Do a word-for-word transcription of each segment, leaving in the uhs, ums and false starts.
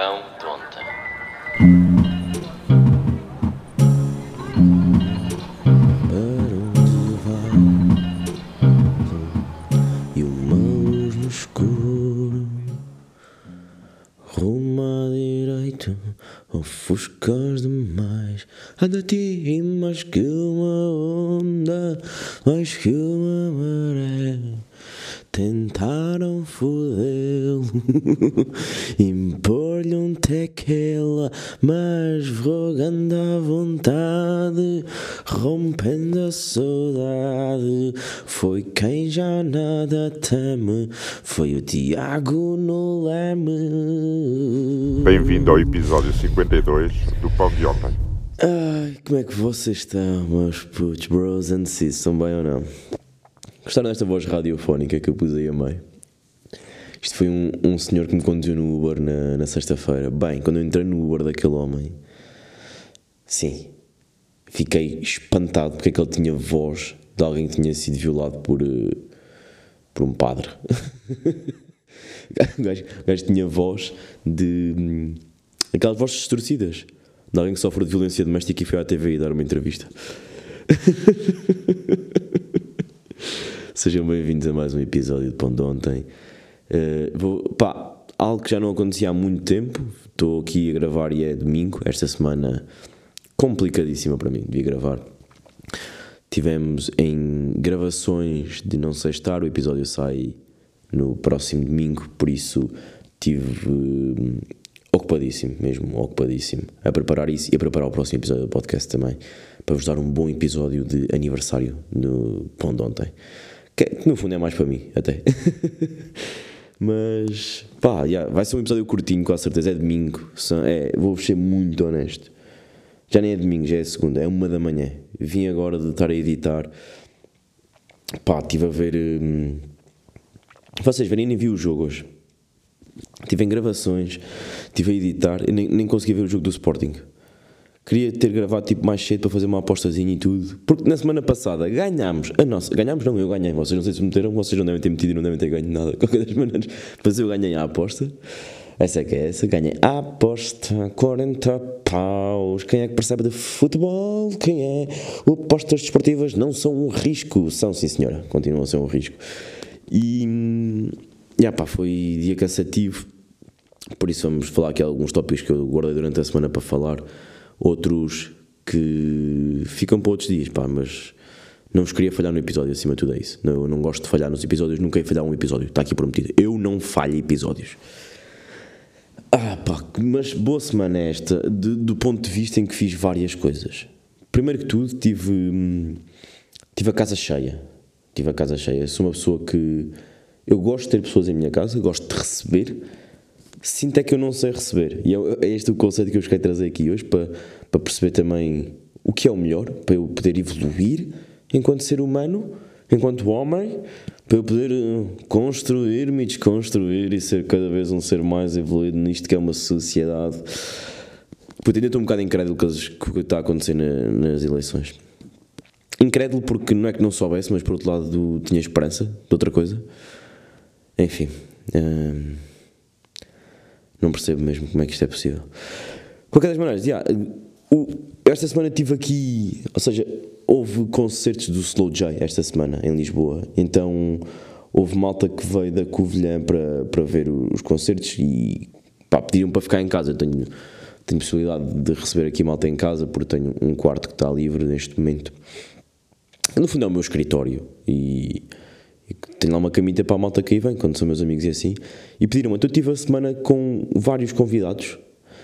Vão tonta. Para onde vai? E mãos no escuro, rumo à direita, ofuscas demais. Anda-te mais que uma onda, mais que uma maré. Tentaram fodê-lo, impor-lhe um tequila, mas rogando à vontade, rompendo a saudade. Foi quem já nada teme, foi o Tiago no Leme. Bem-vindo ao episódio cinquenta e dois do Pão de Ontem. Ai, como é que vocês estão, meus putos, bros and sis, estão bem ou não? Gostaram desta voz radiofónica que eu pus aí a meio? Isto foi um, um senhor que me conduziu no Uber na, na sexta-feira. Bem, quando eu entrei no Uber daquele homem, sim, fiquei espantado porque é que ele tinha voz de alguém que tinha sido violado por, uh, por um padre. O gajo, o gajo tinha voz de... Hum, aquelas vozes distorcidas de alguém que sofre de violência doméstica e foi à T V I dar uma entrevista. Sejam bem-vindos a mais um episódio de Pão de Ontem. Uh, vou, pá, algo que já não acontecia há muito tempo. Estou aqui a gravar e é domingo. Esta semana complicadíssima para mim, devia gravar. Tivemos em gravações de não sei estar. O episódio sai no próximo domingo, por isso estive uh, ocupadíssimo, mesmo ocupadíssimo, a preparar isso e a preparar o próximo episódio do podcast também, para vos dar um bom episódio de aniversário no Pão de Ontem. Que no fundo é mais para mim, até. Mas, pá, yeah, vai ser um episódio curtinho, com a certeza. É domingo. É, vou-vos ser muito honesto. Já nem é domingo, já é segunda. É uma da manhã. Vim agora de estar a editar. Pá, estive a ver... Hum, vocês verem, nem vi o jogo hoje. Estive em gravações. Estive a editar. Eu nem, nem consegui ver o jogo do Sporting. Queria ter gravado tipo mais cedo para fazer uma apostazinha e tudo. Porque na semana passada ganhámos a nossa... Ganhámos não, eu ganhei. Vocês não sei se meteram, vocês não devem ter metido e não devem ter ganho nada. Qualquer das maneiras. Mas eu ganhei a aposta. Essa é que é essa. Ganhei a aposta. quarenta paus. Quem é que percebe de futebol? Quem é? O apostas desportivas não são um risco. São, sim senhora. Continuam a ser um risco. E... Já pá, foi dia cansativo. Por isso vamos falar aqui alguns tópicos que eu guardei durante a semana para falar. Outros que ficam para outros dias, pá, mas não vos queria falhar no episódio, acima de tudo é isso. Não, eu não gosto de falhar nos episódios, nunca ia falhar um episódio, está aqui prometido. Eu não falho episódios. Ah pá, mas boa semana esta, de, do ponto de vista em que fiz várias coisas. Primeiro que tudo, tive, tive a casa cheia. Tive a casa cheia. Sou uma pessoa que... Eu gosto de ter pessoas em minha casa, gosto de receber... Sinto é que eu não sei receber. E é este o conceito que eu quero trazer aqui hoje para, para perceber também o que é o melhor, para eu poder evoluir enquanto ser humano, enquanto homem, para eu poder construir-me e desconstruir e ser cada vez um ser mais evoluído nisto que é uma sociedade. Porque ainda estou um bocado incrédulo com o que está a acontecer na, nas eleições. Incrédulo porque não é que não soubesse, mas por outro lado do, tinha esperança de outra coisa. Enfim... Hum, não percebo mesmo como é que isto é possível. De qualquer das maneiras, yeah, o, esta semana tive aqui... Ou seja, houve concertos do Slow J esta semana, em Lisboa. Então, houve malta que veio da Covilhã para, para ver os concertos e pá, pediram para ficar em casa. Eu tenho, tenho possibilidade de receber aqui malta em casa, porque tenho um quarto que está livre neste momento. No fundo é o meu escritório e... Tenho lá uma camita para a malta que aí vem, quando são meus amigos e assim. E pediram-me, então eu tive a semana com vários convidados.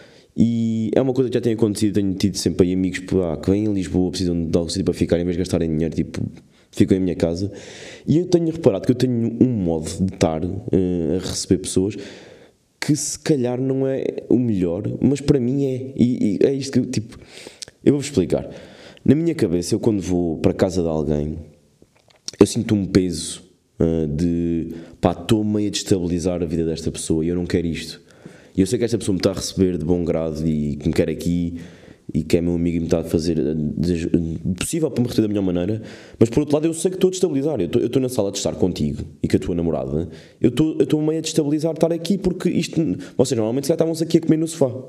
E é uma coisa que já tem acontecido, tenho tido sempre aí amigos ah, que vêm em Lisboa, precisam de algo para ficar, em vez de gastarem dinheiro, tipo, ficam em minha casa. E eu tenho reparado que eu tenho um modo de estar uh, a receber pessoas que se calhar não é o melhor, mas para mim é. E, e é isto que eu, tipo, eu vou-vos explicar. Na minha cabeça, eu quando vou para a casa de alguém, eu sinto um peso uh, de, pá, estou meio a destabilizar a vida desta pessoa e eu não quero isto. E eu sei que esta pessoa me está a receber de bom grado e que me quer aqui e que é meu amigo e me está a fazer o possível para me reter da melhor maneira, mas por outro lado eu sei que estou a destabilizar. Eu estou, eu estou na sala de estar contigo e com a tua namorada, eu estou, eu estou meio a destabilizar estar aqui, porque isto, vocês normalmente já estavam-se aqui a comer no sofá.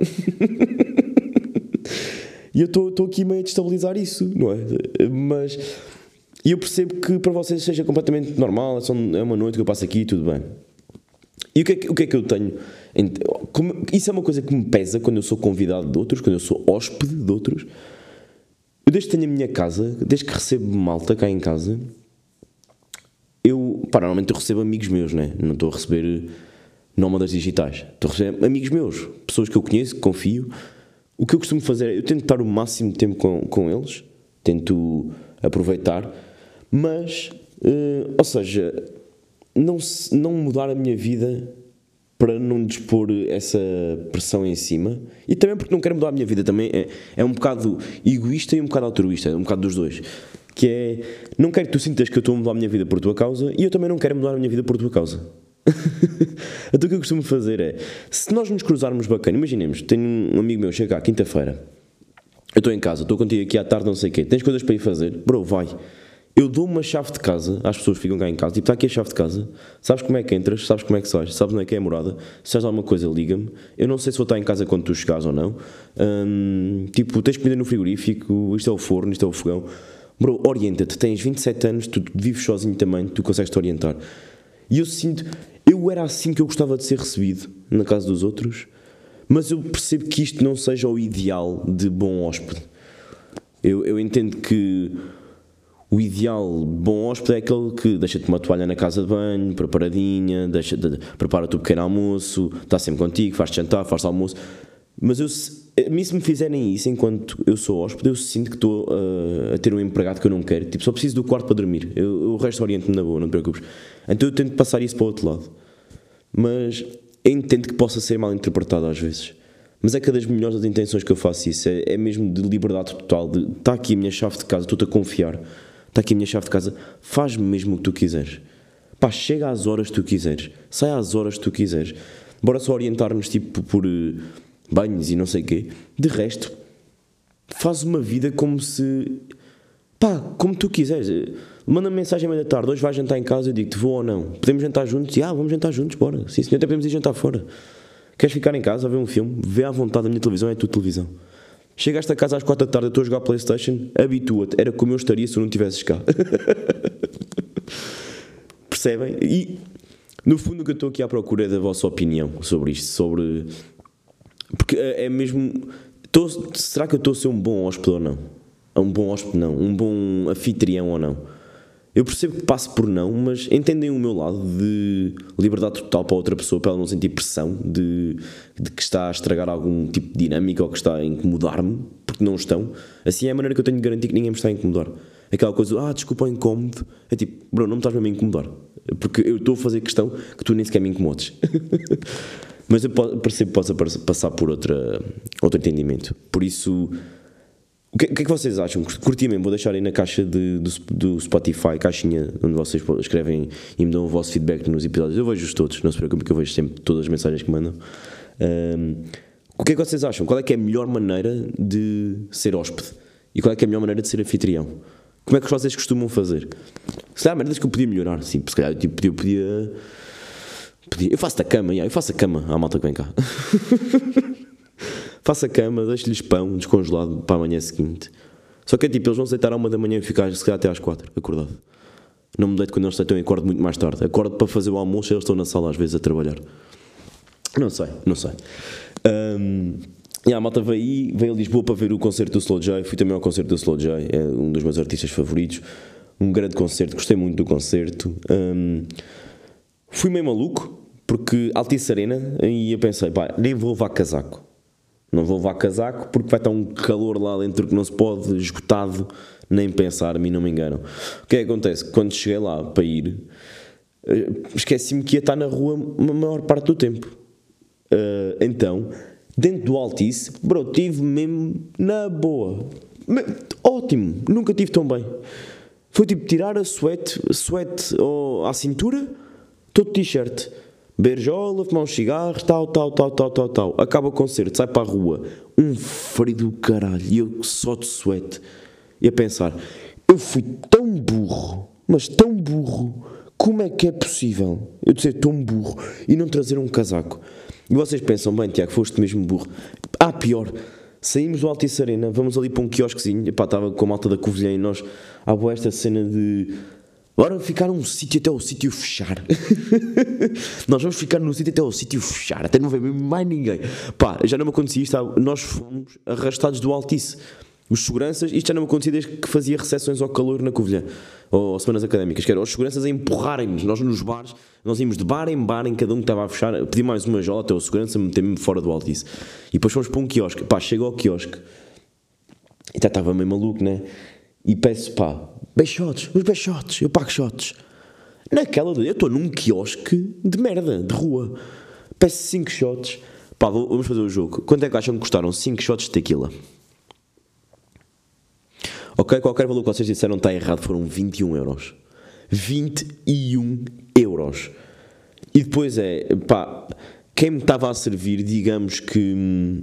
E eu estou, estou aqui meio a destabilizar isso, não é? Mas eu percebo que para vocês seja completamente normal, é, só, é uma noite que eu passo aqui e tudo bem. E o que, é que, o que é que eu tenho? Como, isso é uma coisa que me pesa quando eu sou convidado de outros, quando eu sou hóspede de outros. Eu desde que tenho a minha casa, desde que recebo malta cá em casa, eu, pá, normalmente eu recebo amigos meus, né? Não estou a receber nómadas digitais. Estou a receber amigos meus, pessoas que eu conheço, que confio. O que eu costumo fazer é, eu tento estar o máximo de tempo com, com eles, tento aproveitar, mas, uh, ou seja, não, não mudar a minha vida para não dispor essa pressão em cima, e também porque não quero mudar a minha vida, também é, é um bocado egoísta e um bocado altruísta, é um bocado dos dois, que é, não quero que tu sintas que eu estou a mudar a minha vida por tua causa, e eu também não quero mudar a minha vida por tua causa. Então o que eu costumo fazer é, se nós nos cruzarmos bacana, imaginemos, tenho um amigo meu, chega à quinta-feira, eu estou em casa, estou contigo aqui à tarde, não sei o quê, tens coisas para ir fazer, bro, vai. Eu dou uma chave de casa às pessoas que ficam cá em casa, tipo, está aqui a chave de casa, sabes como é que entras, sabes como é que sais, sabes onde é que é a morada, se tens alguma coisa liga-me, eu não sei se vou estar em casa quando tu chegares ou não, hum, tipo, tens comida no frigorífico, isto é o forno, isto é o fogão, bro, orienta-te, tens vinte e sete anos, tu vives sozinho também, tu consegues te orientar. E eu sinto, eu era assim que eu gostava de ser recebido na casa dos outros, mas eu percebo que isto não seja o ideal de bom hóspede. Eu, eu entendo que o ideal de bom hóspede é aquele que deixa-te uma toalha na casa de banho, preparadinha, deixa de, prepara-te o pequeno almoço, está sempre contigo, faz-te jantar, faz-te almoço. Mas eu, a mim, se me fizerem isso enquanto eu sou hóspede, eu sinto que estou uh, a ter um empregado que eu não quero. Tipo, só preciso do quarto para dormir. Eu, eu, o resto oriento-me na boa, não te preocupes. Então eu tento passar isso para o outro lado. Mas eu entendo que possa ser mal interpretado às vezes. Mas é que das melhores intenções que eu faço isso. É, é mesmo de liberdade total. De, está aqui a minha chave de casa, estou-te a confiar. Está aqui a minha chave de casa, faz mesmo o que tu quiseres. Pá, chega às horas que tu quiseres. Sai às horas que tu quiseres. Bora só orientar-nos tipo por uh, banhos e não sei o quê. De resto, faz uma vida como se... Pá, como tu quiseres. Manda-me mensagem à meia da tarde, hoje vais jantar em casa, eu digo-te vou ou não. Podemos jantar juntos? E, ah, vamos jantar juntos, bora. Sim, senhor, até podemos ir jantar fora. Queres ficar em casa a ver um filme? Vê à vontade, a minha televisão é a tua televisão. Chegaste a casa às quatro da tarde, eu estou a jogar PlayStation, habitua-te, era como eu estaria se tu não estivesses cá. Percebem? E, no fundo, o que eu estou aqui à procura é da vossa opinião sobre isto, sobre... Porque é mesmo... Tô... Será que eu estou a ser um bom hóspede ou não? Um bom hóspede não, um bom anfitrião ou não? Eu percebo que passo por não, mas entendem o meu lado de liberdade total para outra pessoa, para ela não sentir pressão de, de que está a estragar algum tipo de dinâmica ou que está a incomodar-me, porque não estão. Assim é a maneira que eu tenho de garantir que ninguém me está a incomodar. Aquela coisa, ah, desculpa o incómodo, é tipo, bro, não me estás mesmo a incomodar, porque eu estou a fazer questão que tu nem sequer me incomodes. Mas eu percebo que possa passar por outra, outro entendimento. Por isso... O que, o que é que vocês acham? Curti mesmo, vou deixar aí na caixa de, do, do Spotify, caixinha onde vocês escrevem e me dão o vosso feedback nos episódios. Eu vejo-os todos, não se preocupe que eu vejo sempre todas as mensagens que mandam. Um, o que é que vocês acham? Qual é que é a melhor maneira de ser hóspede? E qual é que é a melhor maneira de ser anfitrião? Como é que vocês costumam fazer? Se calhar há maneiras que eu podia melhorar, sim, se calhar eu tipo, podia, podia, podia... Eu faço a cama, yeah, eu faço a cama à malta que vem cá. Faço a cama, deixo-lhes pão descongelado para a manhã seguinte. Só que é tipo, eles vão se deitar à uma da manhã e ficar se calhar até às quatro, acordado. Não me deito quando eles se deitam e acordo muito mais tarde. Acordo para fazer o almoço e eles estão na sala às vezes a trabalhar. Não sei, não sei. Um, e a malta veio aí, veio a Lisboa para ver o concerto do Slow J. Fui também ao concerto do Slow J, é um dos meus artistas favoritos. Um grande concerto, gostei muito do concerto. Um, fui meio maluco, porque Altice Arena, e eu pensei, pá, nem vou levar casaco. Não vou levar casaco porque vai estar um calor lá dentro que não se pode, esgotado, nem pensar, a mim não me enganam. O que é que acontece? Quando cheguei lá para ir, esqueci-me que ia estar na rua a maior parte do tempo. Uh, então, dentro do Altice, bro, tive mesmo na boa. Ótimo, nunca tive tão bem. Foi tipo tirar a suéte, suéte à cintura, todo t-shirt. beijola, fumar uns cigarros, tal, tal, tal, tal, tal, tal. Acaba o concerto, sai para a rua, um frio do caralho, e eu só de suete. E a pensar, eu fui tão burro, mas tão burro, como é que é possível eu ser tão burro e não trazer um casaco? E vocês pensam, bem, Tiago, foste mesmo burro. Ah, pior, saímos do Altice Arena, vamos ali para um quiosquezinho, epá, estava com a malta da Covilhã e nós, há boa esta cena de... Bora ficar num sítio até o sítio fechar. Nós vamos ficar num sítio até o sítio fechar, até não ver mais ninguém. Pá, já não me acontecia isto, nós fomos arrastados do Altice. Os seguranças, isto já não me acontecia desde que fazia recepções ao calor na Covilhã, ou, ou semanas académicas, que eram os seguranças a empurrarem-nos, nós nos bares, nós íamos de bar em bar, em cada um que estava a fechar, pedi mais uma jola até o segurança, meter-me fora do Altice. E depois fomos para um quiosque, pá, chego ao quiosque, e já estava meio maluco, né? E peço, pá, beixotes, os beixotes, eu pago shots. Naquela, eu estou num quiosque de merda, de rua. Peço cinco shots. Pá, vamos fazer o jogo. Quanto é que acham que custaram cinco shots de tequila? Ok, qualquer valor que vocês disseram está errado, foram vinte e um euros. vinte e um euros. E depois é, pá, quem me estava a servir, digamos que...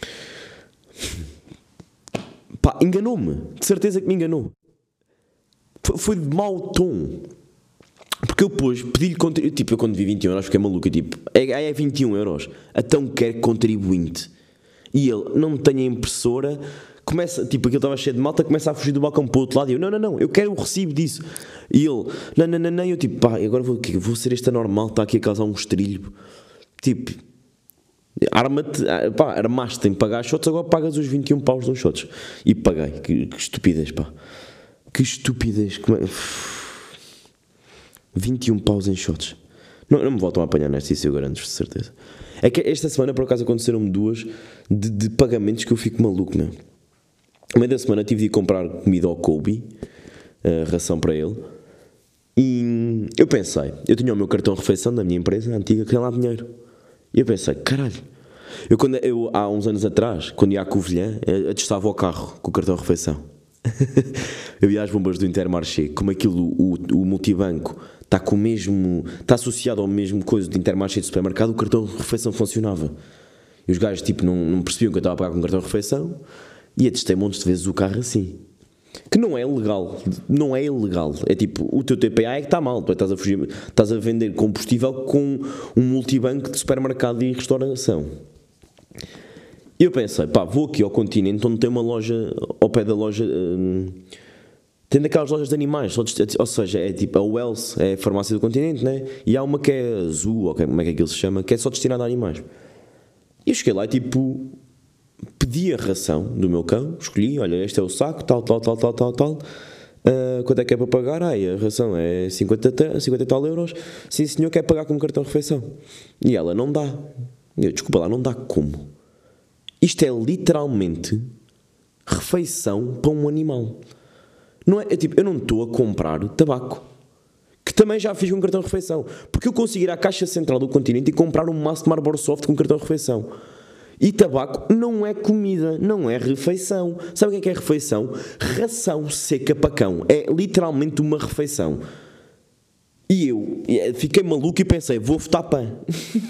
Pá, enganou-me. De certeza que me enganou. Foi, foi de mau tom. Porque eu depois pedi-lhe contribuinte. Tipo, eu quando vi vinte e um euros fiquei maluco. Tipo, é, é vinte e um euros. Então quer contribuinte. E ele, não tenho a impressora. Começa, tipo, aquilo estava cheio de malta. Começa a fugir do balcão para o outro lado. E eu, não, não, não. Eu quero o recibo disso. E ele, não, não, não, não. E eu, tipo, pá, agora vou, vou ser este anormal. Está aqui a causar um estrilho. Tipo... Arma-te, pá, armaste em pagar shots, agora pagas os vinte e um paus de uns shots. E paguei, que, que estupidez, pá. Que estupidez. Como é? vinte e um paus em shots. Não, não me voltam a apanhar nesta, isso eu garanto, de certeza. É que esta semana, por acaso, aconteceram-me duas de, de pagamentos que eu fico maluco, meu. No meio da semana tive de ir comprar comida ao Kobe, a ração para ele. E eu pensei, eu tinha o meu cartão de refeição da minha empresa antiga, que tinha lá dinheiro. E eu pensei, caralho, eu, quando, eu há uns anos atrás, quando ia à Covilhã, atestava o carro com o cartão de refeição. Eu ia às bombas do Intermarché, como aquilo, o, o multibanco está com o mesmo, está associado ao mesmo coisa do Intermarché de supermercado, o cartão de refeição funcionava. E os gajos tipo, não, não percebiam que eu estava a pagar com o cartão de refeição e atestei montes de vezes o carro assim. Que não é legal, não é ilegal. É tipo, o teu T P A é que está mal. Tu estás a fugir, estás a vender combustível com um multibanco de supermercado e restauração. E eu pensei, pá, vou aqui ao Continente onde tem uma loja, ao pé da loja, hum, tem daquelas lojas de animais, ou seja, é tipo a Wells, é a farmácia do Continente, né? E há uma que é azul, ou como é que aquilo se chama, que é só destinada a animais. E eu cheguei lá e tipo... Pedi a ração do meu cão, escolhi, olha, este é o saco, tal, tal, tal, tal, tal, tal. Uh, quanto é que é para pagar? Ah, a ração é cinquenta, cinquenta e tal euros. Sim, senhor, quer pagar com cartão de refeição. E ela, não dá. Eu, desculpa lá, não dá como? Isto é literalmente refeição para um animal. Não é, é tipo, eu não estou a comprar tabaco, que também já fiz com cartão de refeição. Porque eu consigo ir à Caixa Central do Continente e comprar um maço de Marlboro Soft com cartão de refeição. E tabaco não é comida, não é refeição. Sabe o que é que é refeição? Ração seca para cão. É literalmente uma refeição. E eu fiquei maluco e pensei, vou votar P A N.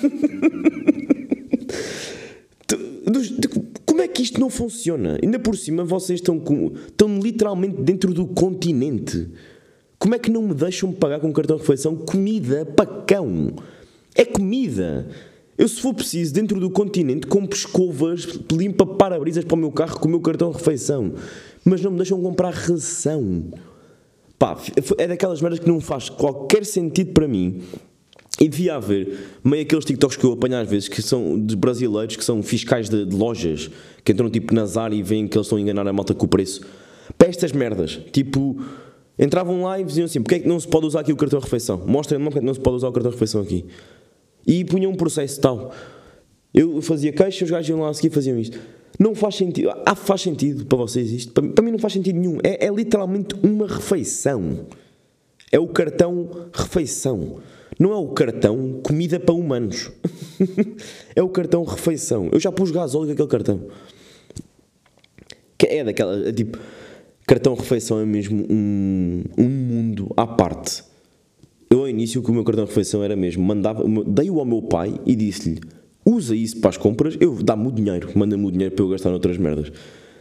Como é que isto não funciona? Ainda por cima vocês estão, com, estão literalmente dentro do Continente. Como é que não me deixam pagar com cartão de refeição comida para cão? É comida. Eu, se for preciso, dentro do Continente, compro escovas, limpa para-brisas para o meu carro com o meu cartão de refeição. Mas não me deixam comprar ração. Pá, é daquelas merdas que não faz qualquer sentido para mim. E devia haver meio aqueles TikToks que eu apanho às vezes, que são de brasileiros, que são fiscais de, de lojas, que entram tipo na Zara e veem que eles estão a enganar a malta com o preço. Para estas merdas, tipo, entravam lá e diziam assim, porque é que não se pode usar aqui o cartão de refeição? Mostrem-me porque é que não se pode usar o cartão de refeição aqui. E punham um processo tal. Eu fazia queixa, os gajos iam lá a seguir e faziam isto. Não faz sentido. Ah, faz sentido para vocês isto? Para, para mim não faz sentido nenhum. É, é literalmente uma refeição. É o cartão refeição. Não é o cartão comida para humanos. É o cartão refeição. Eu já pus gasóleo com aquele cartão. Que é daquela... É tipo... Cartão refeição é mesmo um, um mundo à parte. eu ao início, com o meu cartão de refeição era mesmo, mandava, dei-o ao meu pai e disse-lhe, usa isso para as compras, eu dá-me o dinheiro, manda-me o dinheiro para eu gastar noutras merdas.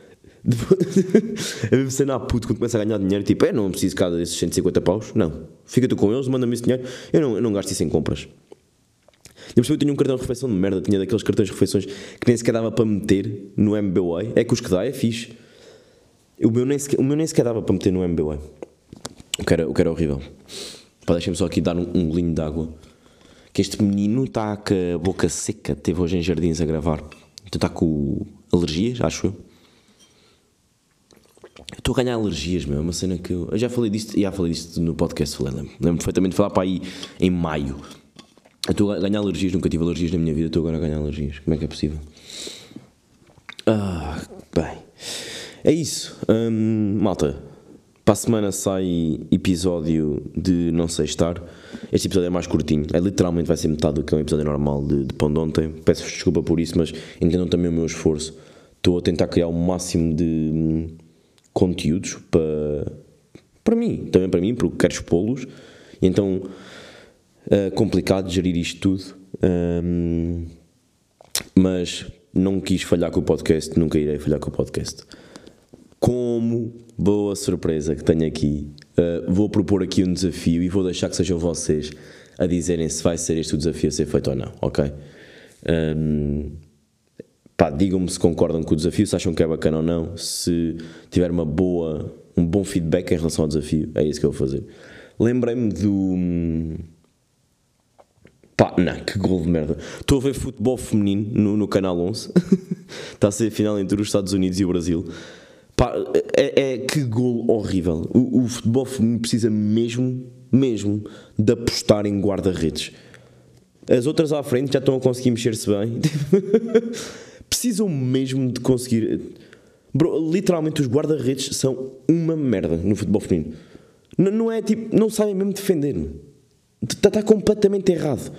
A mesma cena a puto, quando começa a ganhar dinheiro, tipo, é, não preciso cada desses cento e cinquenta paus, não, fica tu com eles, manda-me esse dinheiro, eu não, eu não gasto isso em compras. Eu percebi que eu tinha um cartão de refeição de merda, tinha daqueles cartões de refeições que nem sequer dava para meter no M B W A, é que os que dá é fixe. O meu nem sequer, o meu nem sequer dava para meter no M B W A, o que era, o que era horrível. Pá, deixem-me só aqui dar um, um golinho de água, que este menino está com a boca seca, teve hoje em Jardins a gravar, então está com alergias, acho eu. Estou a ganhar alergias, meu, é uma cena que eu, eu já falei disto, já falei disto no podcast, falei, lembro, lembro perfeitamente de falar para aí em maio. Eu estou a ganhar alergias, nunca tive alergias na minha vida, estou agora a ganhar alergias, como é que é possível? Ah, bem, é isso, hum, malta, para a semana sai episódio de Não Sei Estar, este episódio é mais curtinho, é literalmente vai ser metade do que é um episódio normal de, de Pão de Ontem, peço-vos desculpa por isso, mas entendam também o meu esforço, estou a tentar criar o máximo de hum, conteúdos para, para mim, também para mim, porque quero expô-los, e então é complicado gerir isto tudo, um, mas não quis falhar com o podcast, nunca irei falhar com o podcast. Como boa surpresa que tenho aqui, uh, vou propor aqui um desafio e vou deixar que sejam vocês a dizerem se vai ser este o desafio a ser feito ou não, ok? Um, Pá, digam-me se concordam com o desafio, se acham que é bacana ou não, se tiver uma boa, um bom feedback em relação ao desafio, é isso que eu vou fazer. Lembrei-me do... Pá, não, que gol de merda. Estou a ver futebol feminino no, no Canal onze, está a ser a final entre os Estados Unidos e o Brasil. Pá, é, é que gol horrível. O, o futebol feminino precisa mesmo, mesmo, de apostar em guarda-redes. As outras à frente já estão a conseguir mexer-se bem. Precisam mesmo de conseguir... Bro, literalmente os guarda-redes são uma merda no futebol feminino. N- não é tipo... Não sabem mesmo defender. Está tá completamente errado.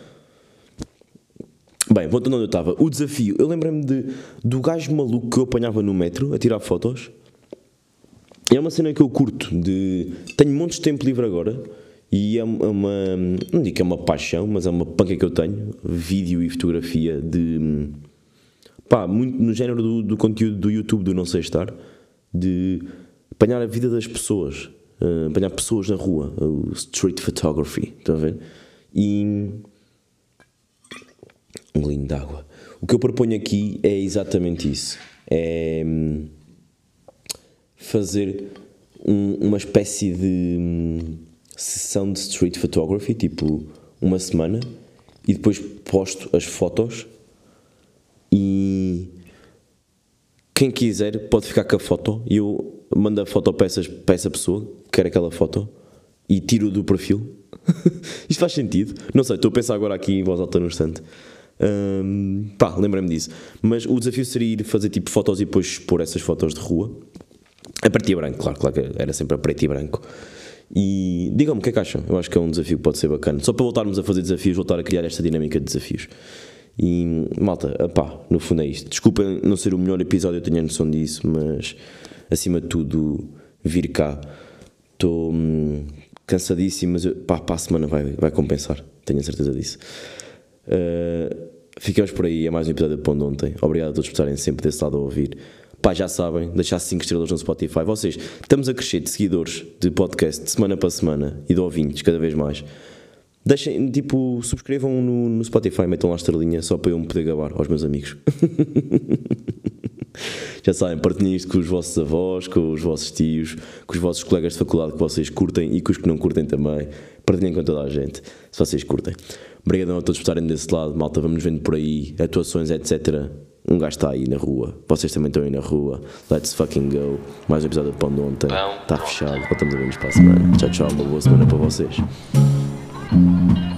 Bem, voltando onde eu estava. O desafio. Eu lembrei-me de, do gajo maluco que eu apanhava no metro a tirar fotos. É uma cena que eu curto. De, tenho montes de tempo livre agora. E é uma... Não digo que é uma paixão, mas é uma panca que eu tenho. Vídeo e fotografia de... Pá, muito no género do, do conteúdo do YouTube do Não Sei Estar, de apanhar a vida das pessoas, uh, apanhar pessoas na rua, o street photography, estão a ver? E um golinho de água. O que eu proponho aqui é exatamente isso, é hum, fazer um, uma espécie de hum, sessão de street photography, tipo uma semana, e depois posto as fotos. E quem quiser pode ficar com a foto e eu mando a foto para, essas, para essa pessoa que quer aquela foto e tiro do perfil. Isto faz sentido? Não sei, estou a pensar agora aqui em voz alta no instante. Um, pá, lembrei-me disso. Mas o desafio seria ir fazer tipo fotos e depois expor essas fotos de rua a preto e branco, claro, claro que era sempre a preto e branco. E digam-me o que é que acham. Eu acho que é um desafio que pode ser bacana. Só para voltarmos a fazer desafios, voltar a criar esta dinâmica de desafios. E malta, pá, no fundo é isto. Desculpem não ser o melhor episódio, eu tenho a noção disso, mas acima de tudo vir cá. Estou hum, cansadíssimo, mas eu, pá, para a semana vai, vai compensar, tenho a certeza disso. Uh, ficamos por aí, é mais um episódio de Pão de Ontem. Obrigado a todos por estarem sempre desse lado a ouvir. Pá, já sabem, deixar cinco estrelas no Spotify. Vocês, estamos a crescer de seguidores de podcast de semana para semana e de ouvintes cada vez mais. Deixem, tipo, subscrevam no, no Spotify, metam lá a estrelinha só para eu me poder gabar aos meus amigos. Já sabem, partilhem isto com os vossos avós, com os vossos tios, com os vossos colegas de faculdade que vocês curtem e com os que não curtem também. Partilhem com toda a gente, se vocês curtem. Obrigadão a todos por estarem desse lado, malta, vamos vendo por aí, atuações, etcétera. Um gajo está aí na rua, vocês também estão aí na rua. Let's fucking go. Mais um episódio de Pão de Ontem. Está fechado, voltamos a ver-nos para a semana. Tchau, tchau, uma boa semana para vocês.